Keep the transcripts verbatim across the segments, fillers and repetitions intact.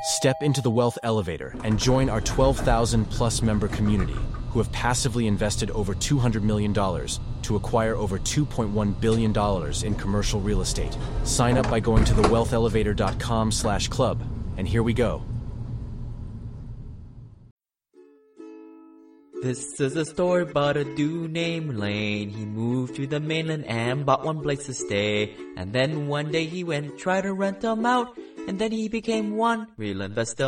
Step into the Wealth Elevator and join our twelve thousand plus member community who have passively invested over two hundred million dollars to acquire over two point one billion dollars in commercial real estate. Sign up by going to the wealth elevator dot com slash club. And here we go. This is a story about a dude named Lane. He moved to the mainland and bought one place to stay. And then one day he went try to rent them out. And then he became one real investor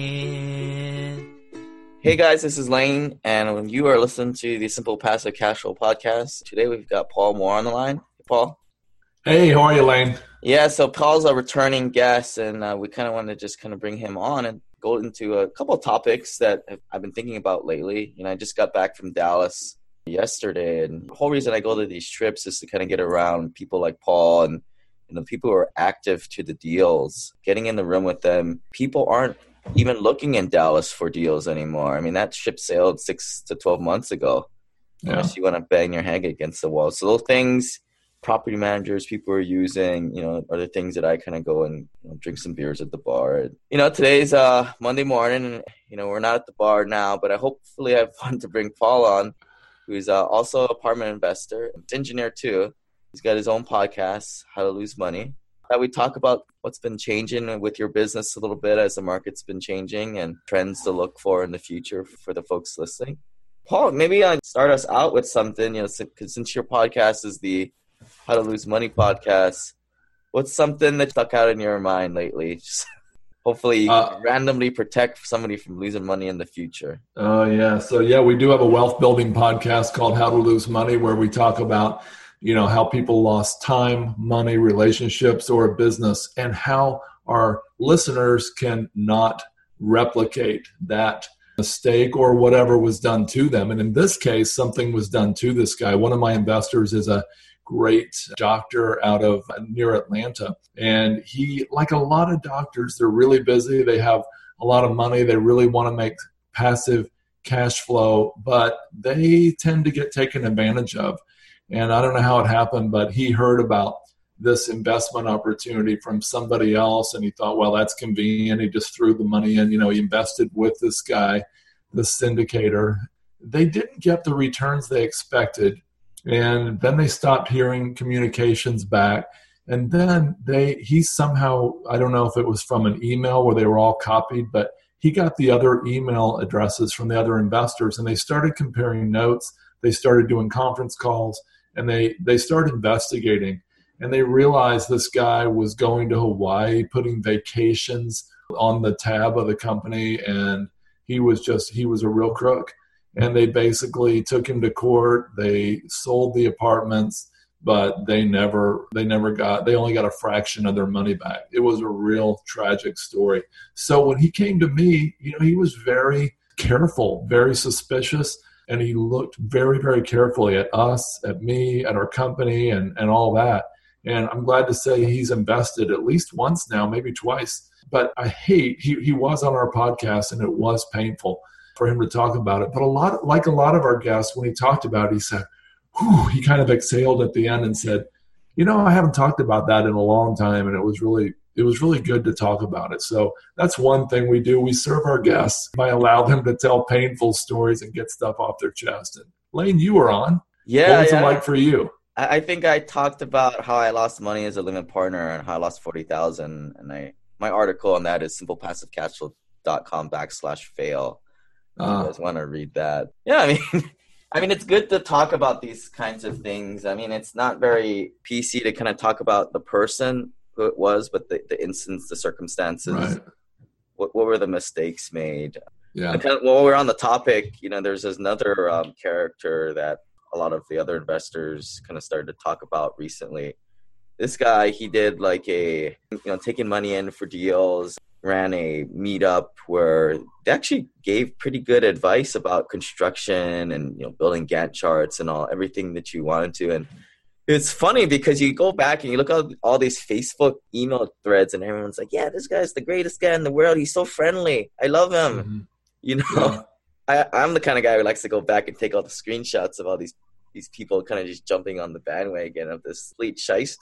man. Hey guys, this is Lane, and you are listening to the Simple Passive Cash Flow podcast. Today we've got Paul Moore on the line. Hey, Paul. Hey, how are you, Lane? Yeah, so Paul's a returning guest, and uh, we kind of wanted to just kind of bring him on and go into a couple of topics that I've been thinking about lately. You know, I just got back from Dallas yesterday, and the whole reason I go to these trips is to kind of get around people like Paul and you know, people who are active to the deals, getting in the room with them. People aren't even looking in Dallas for deals anymore. I mean, that ship sailed six to twelve months ago. Yeah. Unless you want to bang your head against the wall. So those things, property managers, people are using, you know, are the things that I kind of go and you know, drink some beers at the bar. You know, today's uh, Monday morning, and, you know, we're not at the bar now, but I hopefully have fun to bring Paul on, who's uh, also an apartment investor, engineer too. He's got his own podcast, How to Lose Money. That we talk about what's been changing with your business a little bit as the market's been changing and trends to look for in the future for the folks listening. Paul, maybe I'll start us out with something, you know, since, since your podcast is the How to Lose Money podcast, what's something that stuck out in your mind lately? Just hopefully you uh, can randomly protect somebody from losing money in the future. Oh, uh, yeah. So, yeah, we do have a wealth building podcast called How to Lose Money where we talk about you know, how people lost time, money, relationships, or a business, and how our listeners can not replicate that mistake or whatever was done to them. And in this case, something was done to this guy. One of my investors is a great doctor out of near Atlanta. And he, like a lot of doctors, they're really busy. They have a lot of money. They really want to make passive cash flow, but they tend to get taken advantage of. And I don't know how it happened, but he heard about this investment opportunity from somebody else, and he thought, well, that's convenient. He just threw the money in. You know, he invested with this guy, the syndicator. They didn't get the returns they expected, and then they stopped hearing communications back. And then they he somehow, I don't know if it was from an email where they were all copied, but he got the other email addresses from the other investors, and they started comparing notes. They started doing conference calls. And they, they started investigating, and they realized this guy was going to Hawaii, putting vacations on the tab of the company, and he was just, he was a real crook. And they basically took him to court. They sold the apartments, but they never, they never got, they only got a fraction of their money back. It was a real tragic story. So when he came to me, you know, he was very careful, very suspicious. And he looked very, very carefully at us, at me, at our company, and, and all that. And I'm glad to say he's invested at least once now, maybe twice. But I hate, he, he was on our podcast, and it was painful for him to talk about it. But a lot, like a lot of our guests, when he talked about it, he said, whew, he kind of exhaled at the end and said, you know, I haven't talked about that in a long time. And it was really It was really good to talk about it. So that's one thing we do. We serve our guests by allow them to tell painful stories and get stuff off their chest. And Lane, you were on. Yeah. What was yeah. it like for you? I think I talked about how I lost money as a limited partner and how I lost forty thousand. And I my article on that is simplepassivecashflow.com backslash fail. If uh, you guys want to read that. Yeah, I mean, I mean, it's good to talk about these kinds of things. I mean, it's not very P C to kind of talk about the person who it was, but the, the instance, the circumstances, right. what, what were the mistakes made? Yeah. Kind of, while we're on the topic, you know, there's another um, character that a lot of the other investors kind of started to talk about recently. This guy, he did like a, you know, taking money in for deals, ran a meetup where they actually gave pretty good advice about construction and, you know, building Gantt charts and all, everything that you wanted to. And it's funny because you go back and you look at all these Facebook email threads and everyone's like, yeah, this guy's the greatest guy in the world. He's so friendly. I love him. Mm-hmm. You know, yeah. I, I'm the kind of guy who likes to go back and take all the screenshots of all these, these people kind of just jumping on the bandwagon of this fleet shyster.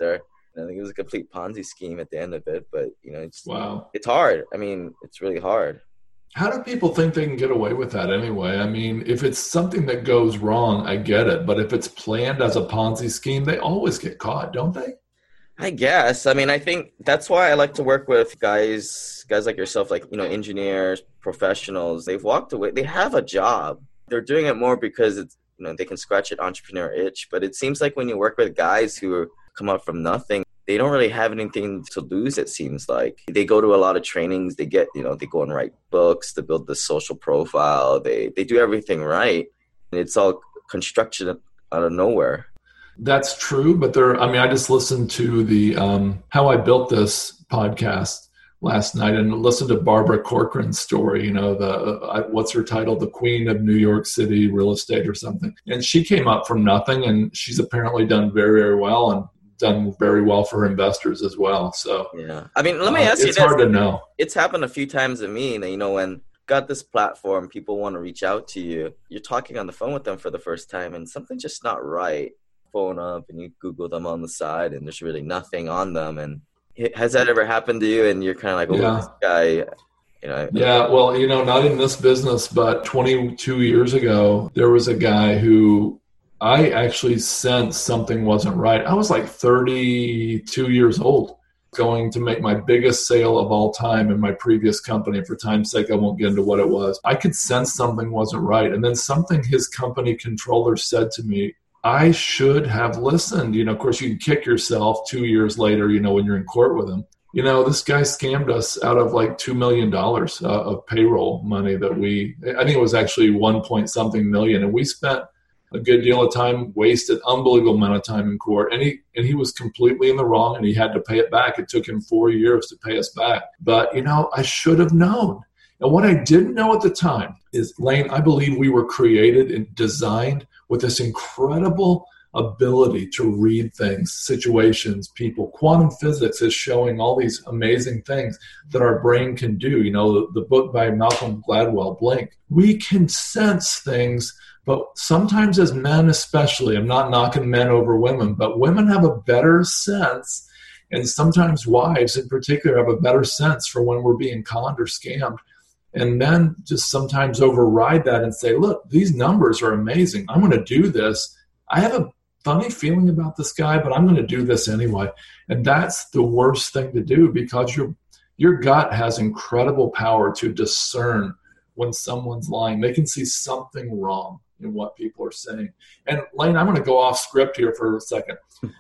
I think it was a complete Ponzi scheme at the end of it, but you know, it's, wow. it's hard. I mean, it's really hard. How do people think they can get away with that anyway? I mean, if it's something that goes wrong, I get it. But if it's planned as a Ponzi scheme, they always get caught, don't they? I guess. I mean, I think that's why I like to work with guys, guys like yourself, like, you know, engineers, professionals. They've walked away. They have a job. They're doing it more because it's, you know, they can scratch an entrepreneur itch. But it seems like when you work with guys who are, come up from nothing, they don't really have anything to lose, it seems like. They go to a lot of trainings. They get, you know, they go and write books to build the social profile. They they do everything right. And it's all construction out of nowhere. That's true. But there, I mean, I just listened to the um, How I Built This podcast last night and listened to Barbara Corcoran's story, you know, the uh, what's her title? The Queen of New York City Real Estate or something. And she came up from nothing, and she's apparently done very, very well and done very well for investors as well. So yeah, I mean, let me uh, ask you it's this. hard to know. It's happened a few times to me that, you know, when got this platform, people want to reach out to you. You're talking on the phone with them for the first time and something's just not right. Phone up and you Google them on the side and there's really nothing on them. And has that ever happened to you? And you're kind of like, oh, yeah. this guy, you know. Yeah, well, you know, not in this business, but twenty-two years ago, there was a guy who I actually sensed something wasn't right. I was like thirty-two years old, going to make my biggest sale of all time in my previous company. For time's sake, I won't get into what it was. I could sense something wasn't right. And then something his company controller said to me, I should have listened. You know, of course, you can kick yourself two years later, you know, when you're in court with him. You know, this guy scammed us out of like two million dollars uh, of payroll money that we, I think it was actually one point something million. And we spent a good deal of time, wasted unbelievable amount of time in court. And he, and he was completely in the wrong and he had to pay it back. It took him four years to pay us back. But, you know, I should have known. And what I didn't know at the time is, Lane, I believe we were created and designed with this incredible ability to read things, situations, people. Quantum physics is showing all these amazing things that our brain can do. You know, the, the book by Malcolm Gladwell, Blink. We can sense things, but sometimes as men especially, I'm not knocking men over women, but women have a better sense, and sometimes wives in particular have a better sense for when we're being conned or scammed. And men just sometimes override that and say, look, these numbers are amazing. I'm going to do this. I have a funny feeling about this guy, but I'm going to do this anyway. And that's the worst thing to do, because your your gut has incredible power to discern when someone's lying. They can see something wrong in what people are saying. And Lane, I'm going to go off script here for a second.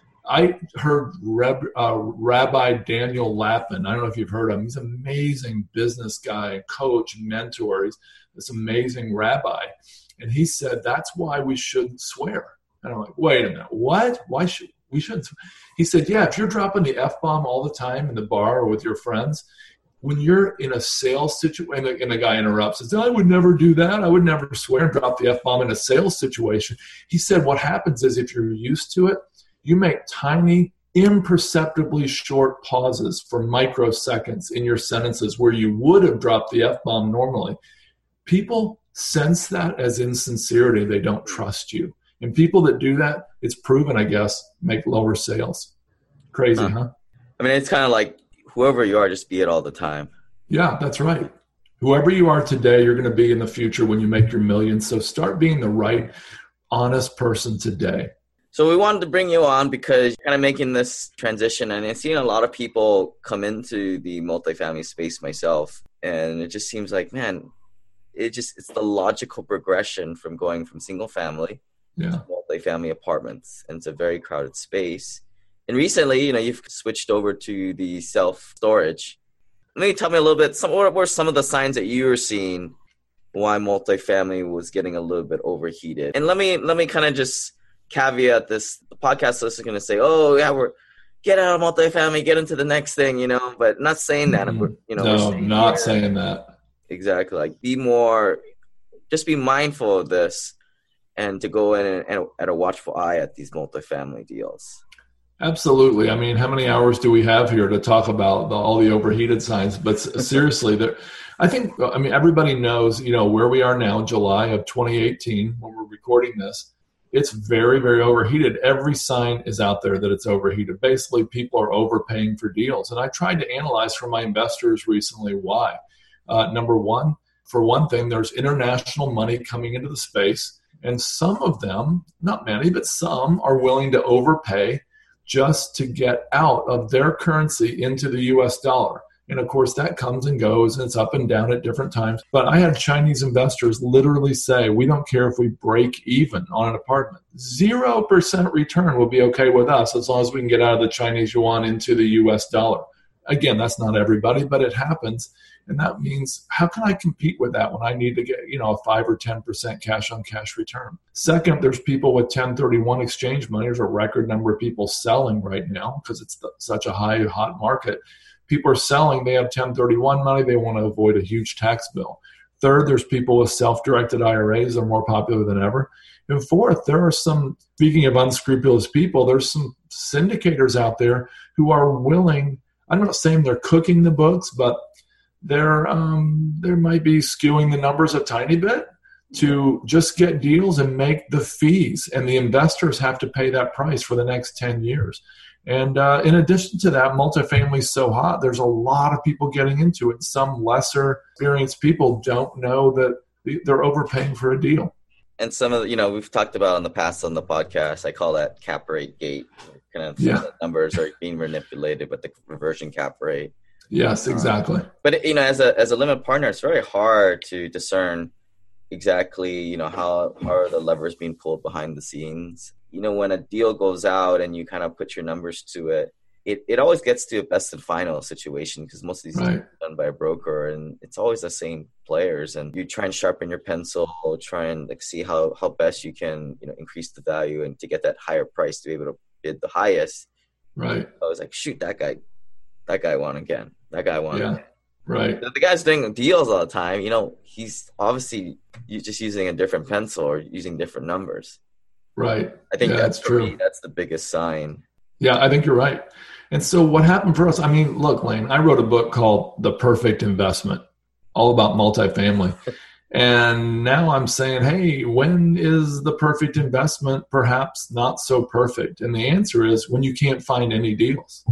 I heard Reb, uh, Rabbi Daniel Lapin. I don't know if you've heard of him. He's an amazing business guy, coach, mentor. He's this amazing rabbi. And he said, that's why we shouldn't swear. And I'm like, wait a minute, what? Why should we shouldn't? He said, yeah, if you're dropping the F-bomb all the time in the bar or with your friends, when you're in a sales situation, and the guy interrupts and says, I would never do that. I would never swear and drop the F-bomb in a sales situation. He said, what happens is if you're used to it, you make tiny, imperceptibly short pauses for microseconds in your sentences where you would have dropped the F-bomb normally. People sense that as insincerity. They don't trust you. And people that do that, it's proven, I guess, make lower sales. Crazy, huh? huh? I mean, it's kind of like whoever you are, just be it all the time. Yeah, that's right. Whoever you are today, you're going to be in the future when you make your millions. So start being the right, honest person today. So we wanted to bring you on because you're kind of making this transition, and I've seen a lot of people come into the multifamily space myself, and it just seems like, man, it just it's the logical progression from going from single family yeah. to multifamily apartments, and it's a very crowded space. And recently, you know, you've switched over to the self-storage. Maybe tell me a little bit, some, what were some of the signs that you were seeing why multifamily was getting a little bit overheated? And let me let me kind of just caveat this. The podcast listener is going to say, oh, yeah, we're get out of multifamily, get into the next thing, you know, but not saying that. Mm-hmm. We're, you know, no, we're saying, not yeah, saying that. Exactly. Like, be more, just be mindful of this and to go in and, and at a watchful eye at these multifamily deals. Absolutely. I mean, how many hours do we have here to talk about the, all the overheated signs? But seriously, there, I think, I mean, everybody knows, you know, where we are now, July of twenty eighteen, when we're recording this. it's very, very overheated. Every sign is out there that it's overheated. Basically, people are overpaying for deals. And I tried to analyze for my investors recently why. Uh, number one, for one thing, there's international money coming into the space. And some of them, not many, but some are willing to overpay just to get out of their currency into the U S dollar. And of course, that comes and goes, and it's up and down at different times. But I had Chinese investors literally say, we don't care if we break even on an apartment. Zero percent return will be okay with us as long as we can get out of the Chinese yuan into the U S dollar. Again, that's not everybody, but it happens. And that means, how can I compete with that when I need to get, you know, a five or ten percent cash on cash return? Second, there's people with ten thirty-one exchange money. There's a record number of people selling right now because it's the, such a high, hot market. People are selling, they have ten thirty-one money, they want to avoid a huge tax bill. Third, there's people with self-directed I R As, are more popular than ever. And fourth, there are some, speaking of unscrupulous people, there's some syndicators out there who are willing, I'm not saying they're cooking the books, but they're um, they might be skewing the numbers a tiny bit to just get deals and make the fees, and the investors have to pay that price for the next ten years. And uh, in addition to that, multifamily is so hot, there's a lot of people getting into it. Some lesser experienced people don't know that they're overpaying for a deal. And some of the, you know, we've talked about in the past on the podcast, I call that cap rate gate. Kind of yeah. the numbers are being manipulated with the reversion cap rate. Yes, exactly. Um, but, you know, as a as a limited partner, it's very hard to discern exactly, you know, how, how are the levers being pulled behind the scenes. You know, when a deal goes out and you kind of put your numbers to it, it, it always gets to a best and final situation because most of these right. deals are done by a broker, and it's always the same players. And you try and sharpen your pencil, try and like see how, how best you can, you know, increase the value and to get that higher price to be able to bid the highest. Right. I was like, shoot, that guy, that guy won again. That guy won. Yeah. Again. Right. The guy's doing deals all the time. You know, he's obviously just using a different pencil or using different numbers. Right. I think yeah, that's, that's true. Me, that's the biggest sign. Yeah, I think you're right. And so what happened for us, I mean, look, Lane, I wrote a book called The Perfect Investment, all about multifamily. And now I'm saying, hey, when is the perfect investment perhaps not so perfect? And the answer is when you can't find any deals.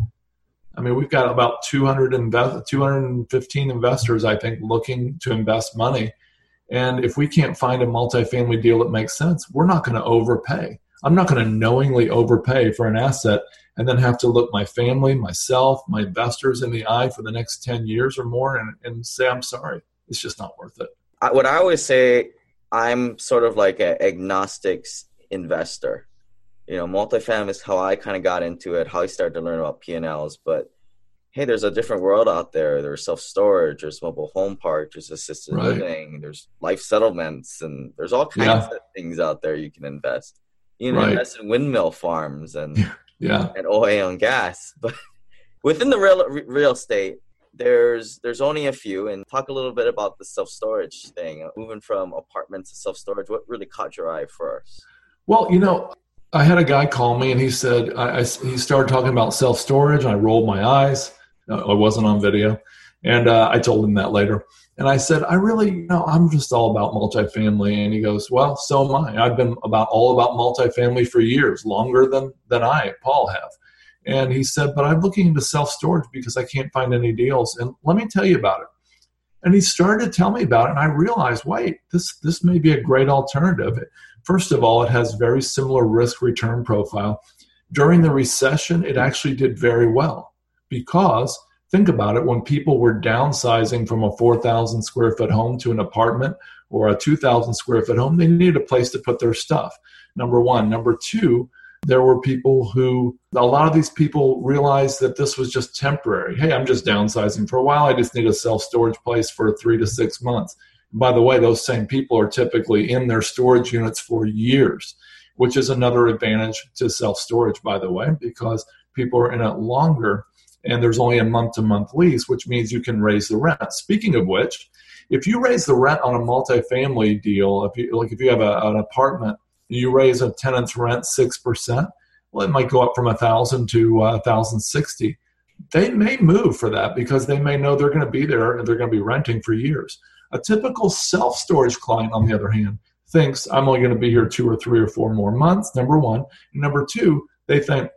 I mean, we've got about two hundred invest, two hundred fifteen investors, I think, looking to invest money. And if we can't find a multifamily deal that makes sense, we're not going to overpay. I'm not going to knowingly overpay for an asset and then have to look my family, myself, my investors in the eye for the next ten years or more and, and say, I'm sorry. It's just not worth it. I, what I always say, I'm sort of like an agnostics investor. You know, multifamily is how I kind of got into it, how I started to learn about P and Ls. But hey, there's a different world out there. There's self-storage, there's mobile home park, there's assisted right. living, there's life settlements, and there's all kinds yeah. of things out there you can invest. You can right. invest in windmill farms and yeah. and oil and gas. But within the real real estate, there's there's only a few. And talk a little bit about the self-storage thing, moving from apartments to self-storage. What really caught your eye first? Well, you know, I had a guy call me and he said, I, I, he started talking about self-storage, and I rolled my eyes. I wasn't on video. And uh, I told him that later. And I said, I really, you know, I'm just all about multifamily. And he goes, well, so am I. I've been about all about multifamily for years, longer than, than I, Paul, have. And he said, but I'm looking into self-storage because I can't find any deals. And let me tell you about it. And he started to tell me about it. And I realized, wait, this, this may be a great alternative. First of all, it has very similar risk return profile. During the recession, it actually did very well because think about it, when people were downsizing from a four thousand square foot home to an apartment or a two thousand square foot home, they needed a place to put their stuff. Number one. Number two, there were people who, a lot of these people realized that this was just temporary. Hey, I'm just downsizing for a while. I just need a self-storage place for three to six months. By the way, those same people are typically in their storage units for years, which is another advantage to self-storage, by the way, because people are in it longer and there's only a month-to-month lease, which means you can raise the rent. Speaking of which, if you raise the rent on a multifamily deal, if you, like if you have a, an apartment, you raise a tenant's rent six percent, well, it might go up from one thousand dollars to uh, one thousand sixty dollars. They may move for that because they may know they're going to be there and they're going to be renting for years. A typical self-storage client, on the other hand, thinks I'm only going to be here two or three or four more months, number one. And number two, they think,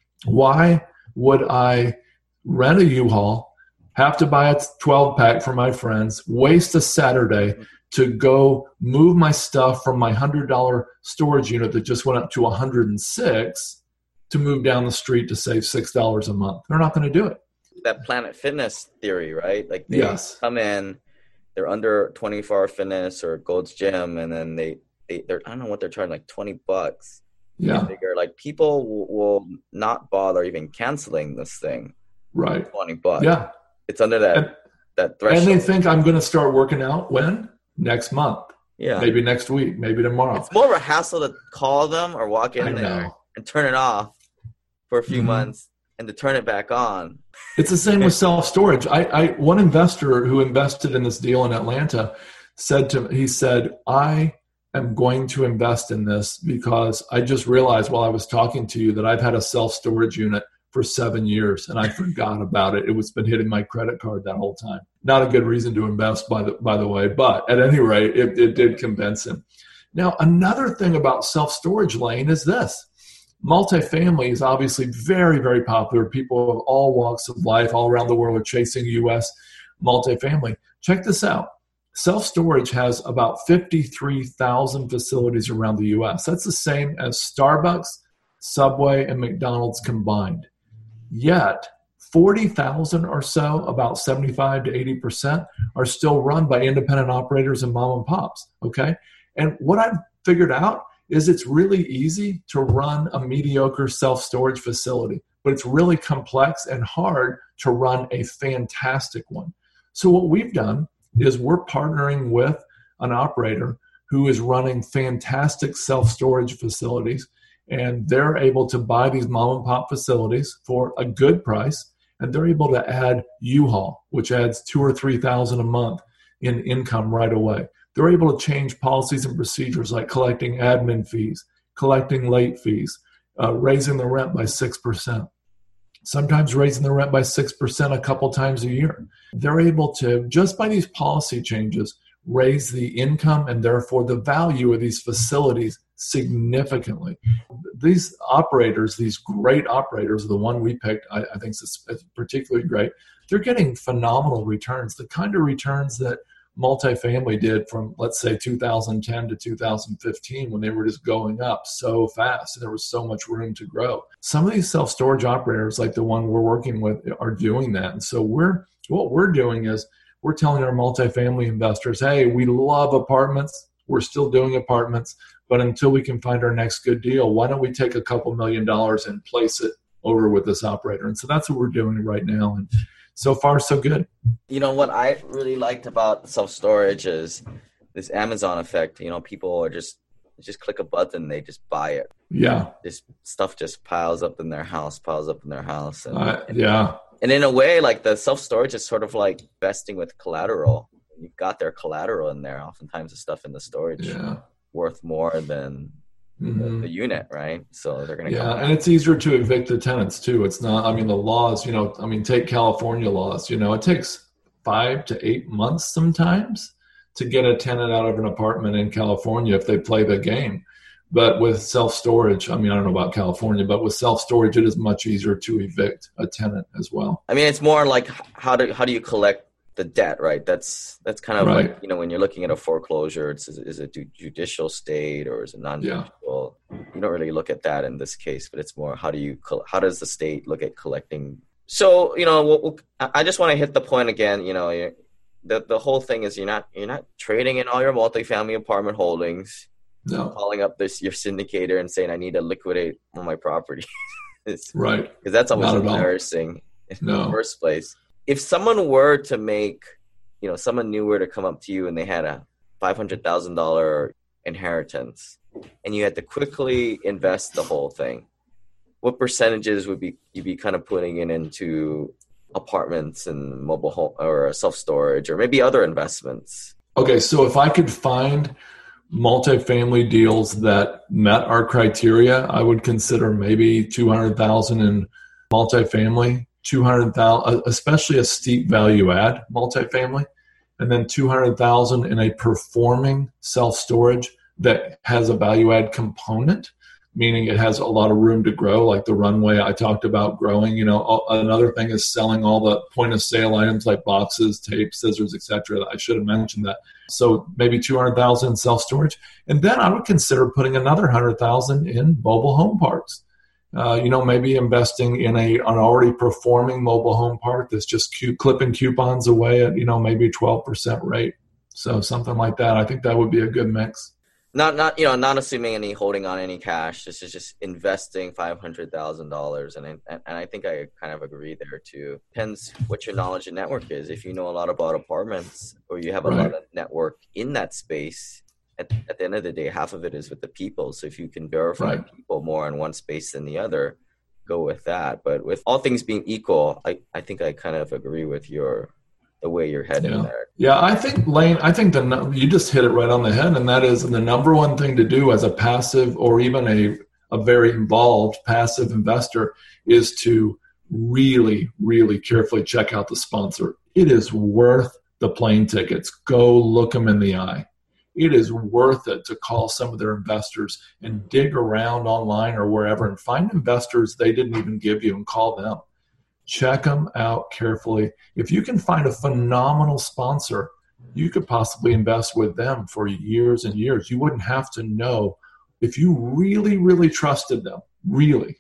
why would I rent a U-Haul, have to buy a twelve pack for my friends, waste a Saturday to go move my stuff from my one hundred dollars storage unit that just went up to one hundred six to move down the street to save six dollars a month? They're not going to do it. That Planet Fitness theory, right? Like they yes. come in, they're under twenty-four hour Fitness or Gold's Gym, and then they, they they're I don't know what they're charging, like twenty bucks. Yeah. I figure like people will, will not bother even canceling this thing. Right. twenty bucks. Yeah. It's under that and, that threshold. And they think I'm going to start working out when? Next month. Yeah. Maybe next week. Maybe tomorrow. It's more of a hassle to call them or walk in I there know. and turn it off for a few mm-hmm. months and to turn it back on. It's the same with self-storage. I, I one investor who invested in this deal in Atlanta said to me, he said, I am going to invest in this because I just realized while I was talking to you that I've had a self-storage unit for seven years and I forgot about it. It was been hitting my credit card that whole time. Not a good reason to invest, by the by the way, but at any rate, it, it did convince him. Now, another thing about self-storage, Lane, is this. Multifamily is obviously very, very popular. People of all walks of life all around the world are chasing U S multifamily. Check this out. Self-storage has about fifty-three thousand facilities around the U S. That's the same as Starbucks, Subway, and McDonald's combined. Yet, forty thousand or so, about seventy-five to eighty percent, are still run by independent operators and mom and pops, okay? And what I've figured out is it's really easy to run a mediocre self-storage facility, but it's really complex and hard to run a fantastic one. So what we've done is we're partnering with an operator who is running fantastic self-storage facilities, and they're able to buy these mom and pop facilities for a good price, and they're able to add U-Haul, which adds two or three thousand a month in income right away. They're able to change policies and procedures like collecting admin fees, collecting late fees, uh, raising the rent by six percent. Sometimes raising the rent by six percent a couple times a year. They're able to, just by these policy changes, raise the income and therefore the value of these facilities significantly. These operators, these great operators, the one we picked, I, I think is particularly great, they're getting phenomenal returns, the kind of returns that multifamily did from, let's say, two thousand ten to two thousand fifteen when they were just going up so fast and there was so much room to grow. Some of these self-storage operators, like the one we're working with, are doing that. And so we're what we're doing is we're telling our multifamily investors, hey, we love apartments. We're still doing apartments, but until we can find our next good deal, why don't we take a couple million dollars and place it over with this operator? And so that's what we're doing right now. And so far, so good. You know, what I really liked about self-storage is this Amazon effect. You know, people are just, just click a button, they just buy it. Yeah. This stuff just piles up in their house, piles up in their house. And, uh, yeah. And in a way, like the self-storage is sort of like investing with collateral. You've got their collateral in there. Oftentimes the stuff in the storage yeah. worth more than mm-hmm. the, the unit, right? So they're going to yeah, and it's easier to evict the tenants too. It's not, I mean, the laws, you know, I mean, take California laws, you know, it takes five to eight months sometimes to get a tenant out of an apartment in California if they play the game. But with self-storage, I mean, I don't know about California, but with self-storage, it is much easier to evict a tenant as well. I mean, it's more like how do how do you collect the debt, right? That's that's kind of right. like, you know, when you're looking at a foreclosure, it's is it a judicial state or is it non-judicial? Yeah. You don't really look at that in this case, but it's more how do you how does the state look at collecting? So, you know, we'll, we'll, I just want to hit the point again. You know, the the whole thing is you're not you're not trading in all your multifamily apartment holdings. No. Calling up this your syndicator and saying I need to liquidate all my property. Right. Because that's almost embarrassing in no. the first place. If someone were to make, you know, someone new were to come up to you and they had a five hundred thousand dollars inheritance and you had to quickly invest the whole thing, what percentages would be you be kind of putting in into apartments and mobile home or self-storage or maybe other investments? Okay, so if I could find multifamily deals that met our criteria, I would consider maybe two hundred thousand in multifamily, two hundred thousand, especially a steep value add multifamily, and then two hundred thousand in a performing self-storage that has a value add component, meaning it has a lot of room to grow, like the runway I talked about growing. You know, another thing is selling all the point of sale items like boxes, tape, scissors, et cetera. I should have mentioned that. So maybe two hundred thousand in self-storage. And then I would consider putting another one hundred thousand in mobile home parks. Uh, you know, maybe investing in a an already performing mobile home park that's just cu- clipping coupons away at, you know, maybe a twelve percent rate. So something like that. I think that would be a good mix. Not, not, you know, not assuming any holding on any cash. This is just investing five hundred thousand dollars, and I, and I think I kind of agree there too. Depends what your knowledge and network is. If you know a lot about apartments, or you have a right. lot of network in that space, at, at the end of the day, half of it is with the people. So if you can verify right. people more in one space than the other, go with that. But with all things being equal, I, I think I kind of agree with your. The way you're heading yeah. there. Yeah, I think, Lane, I think the you just hit it right on the head, and that is the number one thing to do as a passive or even a, a very involved passive investor is to really, really carefully check out the sponsor. It is worth the plane tickets. Go look them in the eye. It is worth it to call some of their investors and dig around online or wherever and find investors they didn't even give you and call them. Check them out carefully. If you can find a phenomenal sponsor, you could possibly invest with them for years and years. You wouldn't have to know. If you really, really trusted them, really,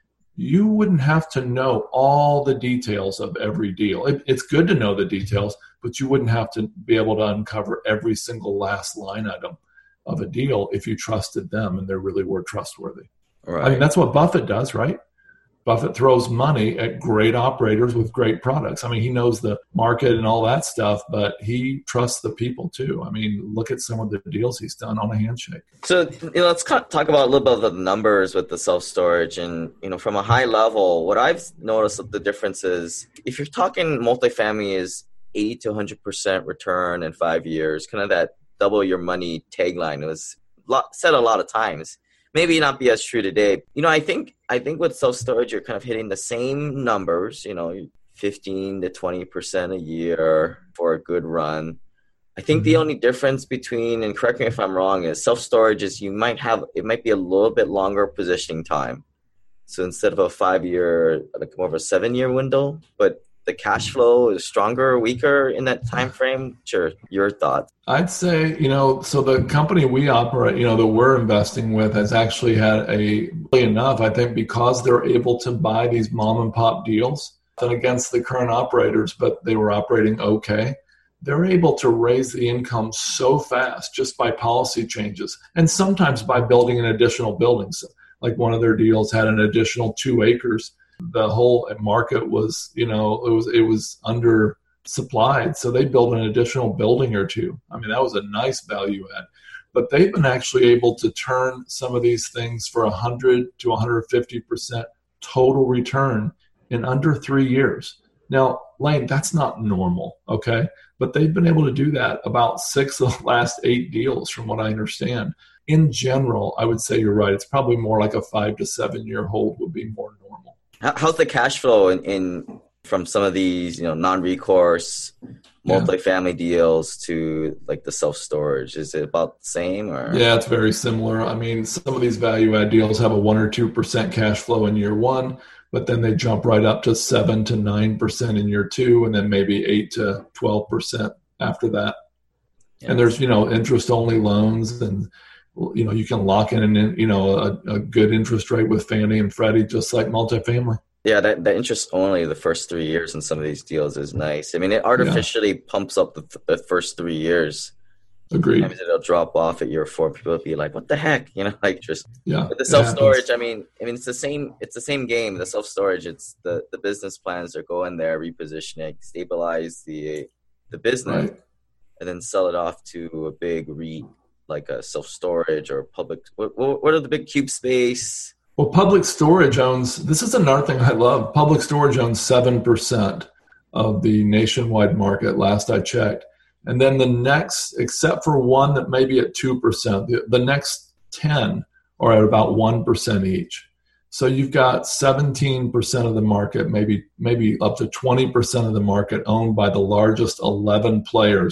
you wouldn't have to know all the details of every deal. It, it's good to know the details, but you wouldn't have to be able to uncover every single last line item of a deal if you trusted them and they really were trustworthy. Right. I mean, that's what Buffett does, right? Buffett throws money at great operators with great products. I mean, he knows the market and all that stuff, but he trusts the people too. I mean, look at some of the deals he's done on a handshake. So, you know, let's talk about a little bit of the numbers with the self-storage. And, you know, from a high level, what I've noticed of the difference is if you're talking multifamily is eighty to one hundred percent return in five years, kind of that double your money tagline. It was said a lot of times. Maybe not be as true today. You know, I think I think with self-storage, you're kind of hitting the same numbers, you know, fifteen to twenty percent a year for a good run. I think mm-hmm. the only difference between, and correct me if I'm wrong, is self-storage is you might have, it might be a little bit longer positioning time. So instead of a five-year, like more of a seven-year window, but the cash flow is stronger or weaker in that time frame? Sure, your thoughts. I'd say, you know, so the company we operate, you know, that we're investing with has actually had a, really enough, I think, because they're able to buy these mom and pop deals and against the current operators, but they were operating okay. They're able to raise the income so fast just by policy changes and sometimes by building an additional buildings. Like one of their deals had an additional two acres. The whole market was, you know, it was it was under supplied. So they built an additional building or two. I mean, that was a nice value add. But they've been actually able to turn some of these things for one hundred to one hundred fifty percent total return in under three years. Now, Lane, that's not normal, okay? But they've been able to do that about six of the last eight deals from what I understand. In general, I would say you're right. It's probably more like a five to seven year hold would be more normal. How's the cash flow in, in from some of these, you know, non-recourse multifamily yeah. deals to like the self-storage? Is it about the same? Or? Yeah, it's very similar. I mean, some of these value-add deals have a one or two percent cash flow in year one, but then they jump right up to seven to nine percent in year two, and then maybe eight to twelve percent after that. Yeah. And there's, you know, interest-only loans, and you know, you can lock in an, you know, a, a good interest rate with Fannie and Freddie, just like multifamily. Yeah, that, the interest only the first three years in some of these deals is nice. I mean, it artificially yeah. pumps up the, the first three years. Agreed. Sometimes it'll drop off at year four. People will be like, "What the heck?" You know, like just. Yeah. But the self storage, I mean, I mean, it's the same. It's the same game. The self storage, it's the, the business plans are go in there, reposition it, stabilize the the business, right. and then sell it off to a big REIT like a self storage or public. What, what are the big cube space? Well, Public Storage owns, this is another thing I love. Public Storage owns seven percent of the nationwide market, last I checked. And then the next, except for one that may be at two percent, the, the next ten are at about one percent each. So you've got seventeen percent of the market, maybe maybe up to twenty percent of the market owned by the largest eleven players.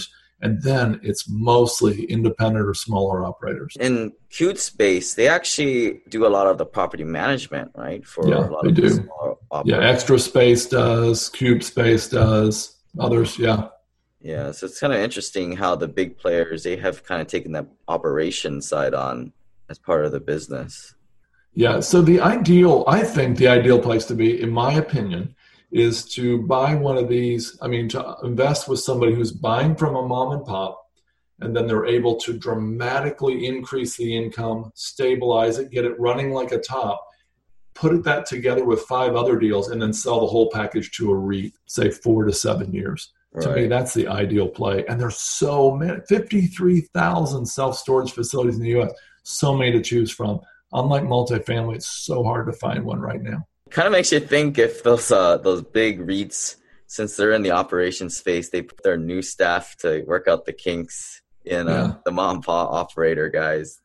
And then it's mostly independent or smaller operators. In CubeSpace, they actually do a lot of the property management, right? For yeah, a lot they of do. Smaller yeah, Extra Space does, CubeSpace does, others, yeah. Yeah, so it's kind of interesting how the big players, they have kind of taken that operation side on as part of the business. Yeah, so the ideal, I think the ideal place to be, in my opinion, is to buy one of these, I mean, to invest with somebody who's buying from a mom and pop, and then they're able to dramatically increase the income, stabilize it, get it running like a top, put that together with five other deals, and then sell the whole package to a REIT, say four to seven years. Right. To me, that's the ideal play. And there's so many, fifty-three thousand self-storage facilities in the U S, so many to choose from. Unlike multifamily, it's so hard to find one right now. Kind of makes you think if those uh, those big REITs, since they're in the operations space, they put their new staff to work out the kinks in uh, yeah. the mom and pop operator guys.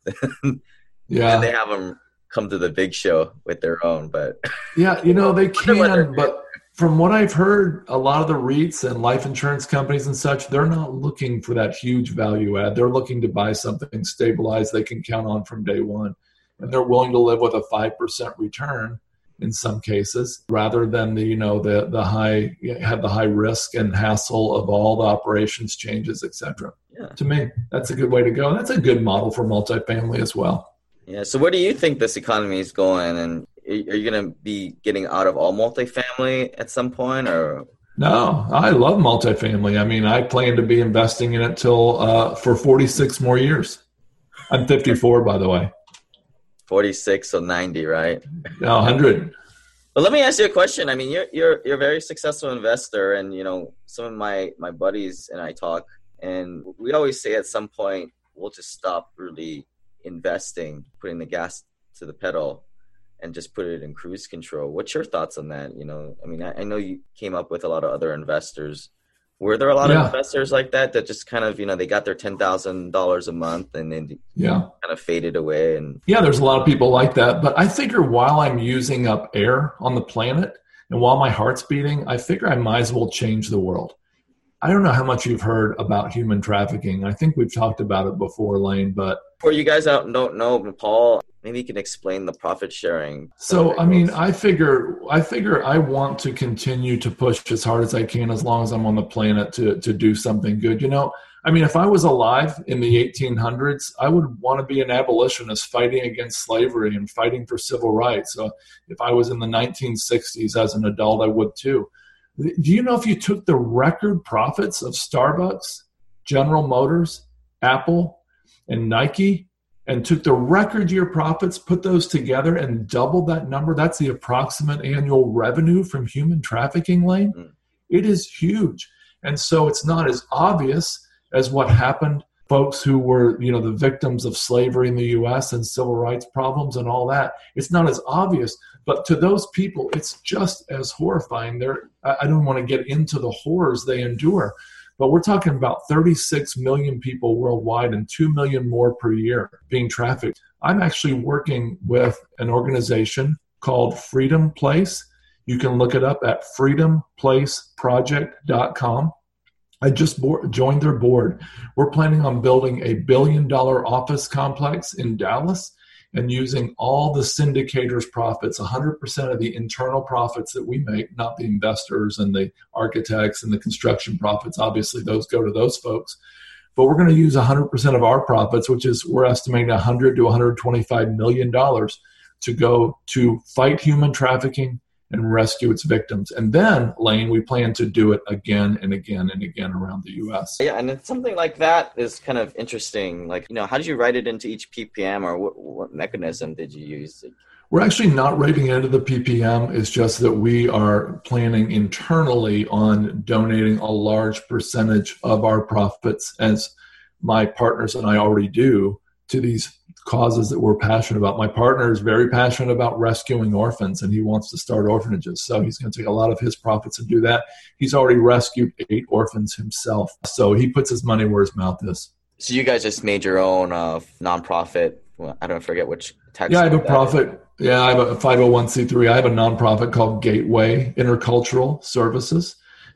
yeah, and they have them come to the big show with their own. But yeah, you know they can. But from what I've heard, a lot of the REITs and life insurance companies and such, they're not looking for that huge value add. They're looking to buy something stabilized they can count on from day one, and they're willing to live with a five percent return in some cases, rather than the, you know, the, the high, have the high risk and hassle of all the operations changes, et cetera. Yeah. To me, that's a good way to go. That's a good model for multifamily as well. Yeah. So where do you think this economy is going? And are you going to be getting out of all multifamily at some point, or? No, I love multifamily. I mean, I plan to be investing in it till uh, for forty-six more years. I'm fifty-four, by the way. forty-six, so ninety, right? No, one hundred. But let me ask you a question. I mean, you're you're you're a very successful investor, and you know, some of my my buddies and I talk, and we always say at some point we'll just stop really investing, putting the gas to the pedal, and just put it in cruise control. What's your thoughts on that? You know, I mean, I, I know you came up with a lot of other investors. Were there a lot yeah. of investors like that that just kind of, you know, they got their ten thousand dollars a month and then yeah. kind of faded away? And yeah, there's a lot of people like that. But I figure while I'm using up air on the planet and while my heart's beating, I figure I might as well change the world. I don't know how much you've heard about human trafficking. I think we've talked about it before, Lane, but for you guys out don't know, Paul, maybe you can explain the profit sharing. So, I mean, I figure, I figure I want to continue to push as hard as I can as long as I'm on the planet to, to do something good. You know, I mean, if I was alive in the eighteen hundreds, I would want to be an abolitionist fighting against slavery and fighting for civil rights. So if I was in the nineteen sixties as an adult, I would too. Do you know if you took the record profits of Starbucks, General Motors, Apple, and Nike, and took the record year profits, put those together and doubled that number, that's the approximate annual revenue from human trafficking, Lane? Mm. It is huge. And so it's not as obvious as what happened, folks who were, you know, the victims of slavery in the U S and civil rights problems and all that. It's not as obvious, but to those people, it's just as horrifying. They're, I don't want to get into the horrors they endure, but we're talking about thirty-six million people worldwide and two million more per year being trafficked. I'm actually working with an organization called Freedom Place. You can look it up at freedom place project dot com. I just board, joined their board. We're planning on building a billion dollar office complex in Dallas and using all the syndicators' profits, one hundred percent of the internal profits that we make, not the investors and the architects and the construction profits. Obviously, those go to those folks. But we're going to use one hundred percent of our profits, which is we're estimating one hundred to one hundred twenty-five million dollars to go to fight human trafficking and rescue its victims. And then, Lane, we plan to do it again and again and again around the U S. Yeah, and it's something like that is kind of interesting. Like, you know, how did you write it into each P P M, or what, what mechanism did you use? We're actually not writing it into the P P M. It's just that we are planning internally on donating a large percentage of our profits, as my partners and I already do, to these causes that we're passionate about. My partner is very passionate about rescuing orphans, and he wants to start orphanages. So he's going to take a lot of his profits and do that. He's already rescued eight orphans himself. So he puts his money where his mouth is. So you guys just made your own uh, nonprofit. Well, I don't forget which tax. Yeah, I have a profit. Is. Yeah, I have a five oh one c three. I have a nonprofit called Gateway Intercultural Services.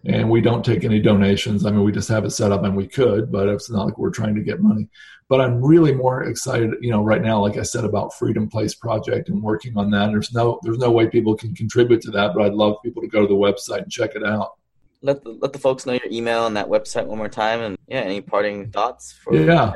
And we don't take any donations. I mean, we just have it set up, and we could, but it's not like we're trying to get money. But I'm really more excited, you know, right now, like I said, about Freedom Place Project and working on that. There's no, there's no way people can contribute to that, but I'd love people to go to the website and check it out. Let the, let the folks know your email and that website one more time. And yeah, any parting thoughts? For yeah.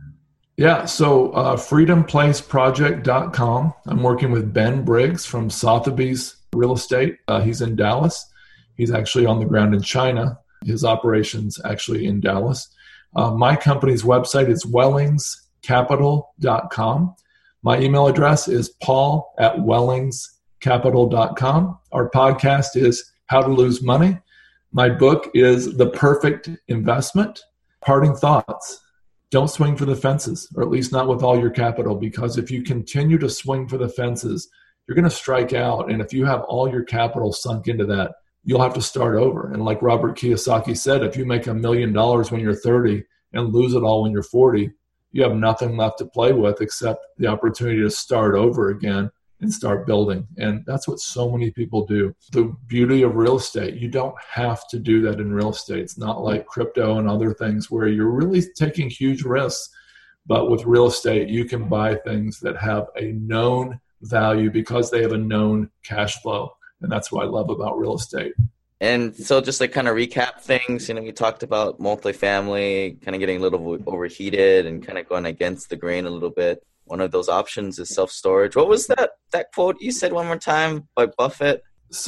Yeah. So uh, freedom place project dot com. I'm working with Ben Briggs from Sotheby's Real Estate. Uh, he's in Dallas. He's actually on the ground in China. His operation's actually in Dallas. Uh, my company's website is wellings capital dot com. My email address is paul at wellings capital dot com. Our podcast is How to Lose Money. My book is The Perfect Investment. Parting thoughts. Don't swing for the fences, or at least not with all your capital, because if you continue to swing for the fences, you're going to strike out. And if you have all your capital sunk into that, you'll have to start over. And like Robert Kiyosaki said, if you make a million dollars when you're thirty and lose it all when you're forty, you have nothing left to play with except the opportunity to start over again and start building. And that's what so many people do. The beauty of real estate, you don't have to do that in real estate. It's not like crypto and other things where you're really taking huge risks. But with real estate, you can buy things that have a known value because they have a known cash flow. And that's what I love about real estate. And so just like kind of recap things, you know, we talked about multifamily kind of getting a little overheated and kind of going against the grain a little bit. One of those options is self-storage. What was that that quote you said one more time by Buffett?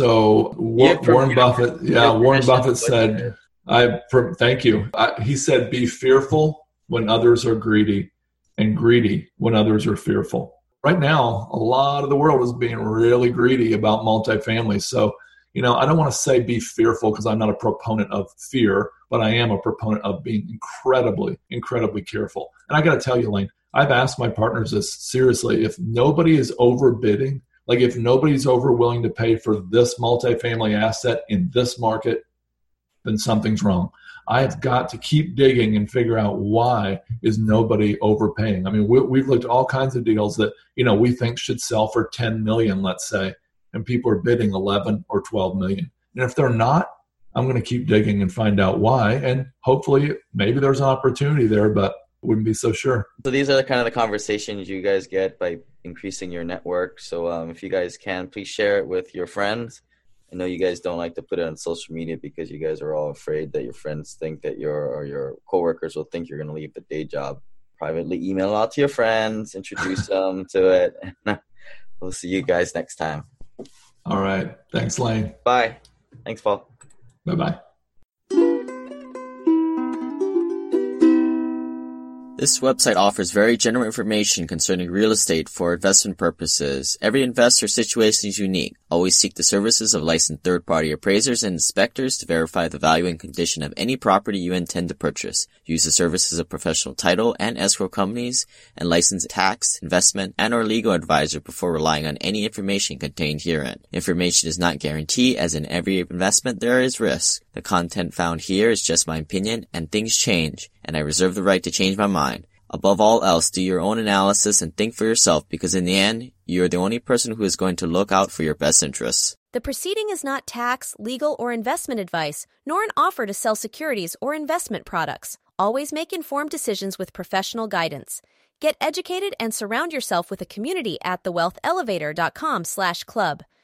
So War, Warren Buffett, yeah, Warren Buffett said, I thank you. I, he said, be fearful when others are greedy and greedy when others are fearful. Right now, a lot of the world is being really greedy about multifamily. So, you know, I don't want to say be fearful because I'm not a proponent of fear, but I am a proponent of being incredibly, incredibly careful. And I got to tell you, Lane, I've asked my partners this seriously. If nobody is overbidding, like if nobody's over willing to pay for this multifamily asset in this market, then something's wrong. I've got to keep digging and figure out why is nobody overpaying. I mean, we, we've looked at all kinds of deals that, you know, we think should sell for ten million, let's say, and people are bidding eleven or twelve million. And if they're not, I'm going to keep digging and find out why. And hopefully maybe there's an opportunity there, but wouldn't be so sure. So these are the kind of the conversations you guys get by increasing your network. So um, if you guys can, please share it with your friends. I know you guys don't like to put it on social media because you guys are all afraid that your friends think that you're, or your coworkers will think you're going to leave the day job. Privately email out to your friends, introduce them to it. We'll see you guys next time. All right. Thanks, Lane. Bye. Thanks, Paul. Bye-bye. This website offers very general information concerning real estate for investment purposes. Every investor's situation is unique. Always seek the services of licensed third-party appraisers and inspectors to verify the value and condition of any property you intend to purchase. Use the services of professional title and escrow companies and licensed tax, investment, and or legal advisor before relying on any information contained herein. Information is not guaranteed, as in every investment there is risk. The content found here is just my opinion, and things change, and I reserve the right to change my mind. Above all else, do your own analysis and think for yourself, because in the end, you are the only person who is going to look out for your best interests. The proceeding is not tax, legal, or investment advice, nor an offer to sell securities or investment products. Always make informed decisions with professional guidance. Get educated and surround yourself with a community at the wealth elevator dot com slash club.